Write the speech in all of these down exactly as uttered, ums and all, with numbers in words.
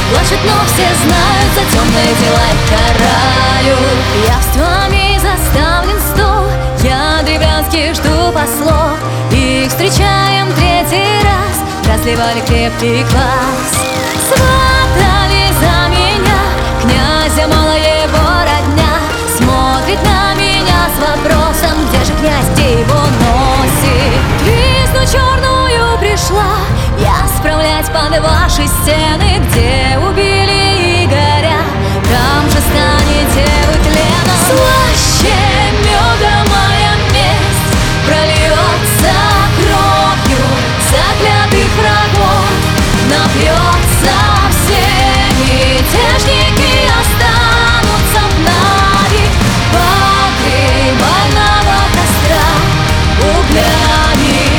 Плачут, но все знают, за темные дела их карают. Явствами заставлен стол, я древлянских жду послов. Их встречаем третий раз, разливали крепкий квас. Сватали за меня, князя мало его родня. Смотрит на меня с вопросом, где же князь, где его носит. Тризну черную пришла я справлять под ваши стены, где убили Игоря, там же станете вы тленом. Слаще меда моя месть прольется кровью заклятых врагов, напьется все мятежники, останутся в навек погребального костра углями.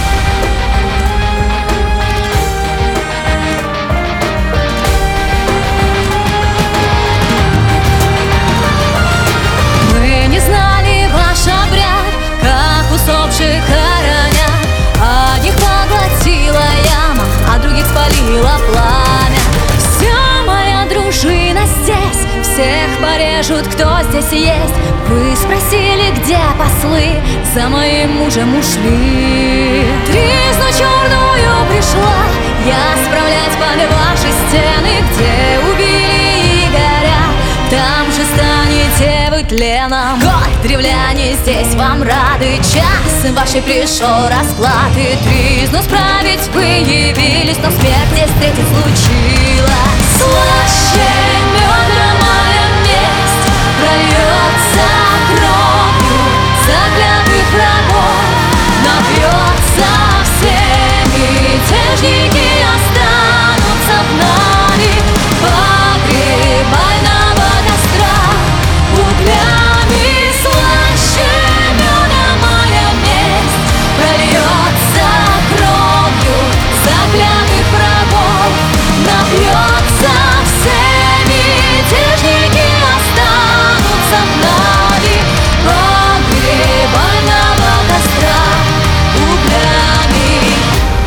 Хоронят, одних поглотила яма, а других спалила пламя. Вся моя дружина здесь, всех порежут, кто здесь есть. Вы спросили, где послы, за моим мужем ушли. Тризну черную пришла я справлять под ваши стены, где убили Игоря, там же станете вы тленом. Ой, древляне, здесь вам рады, час вашей пришел расклад. И тризну справить вы явились, но смерть здесь встретить случилась. Слаще меда моя месть прольется кровью заклятых врагов, напьется все мятежники, останутся в навек погребального костра углями. Слаще меда моя месть прольется кровью заклятых врагов, напьется все мятежники, останутся в навек погребального костра углями.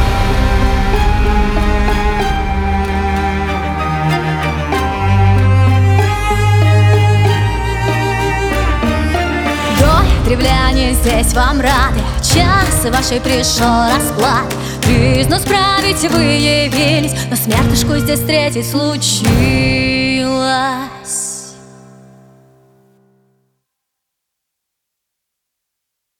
Древляне, здесь вам рады, час вашей пришел расклад. Тризну справить вы явились, но смертушку здесь встретить случилось.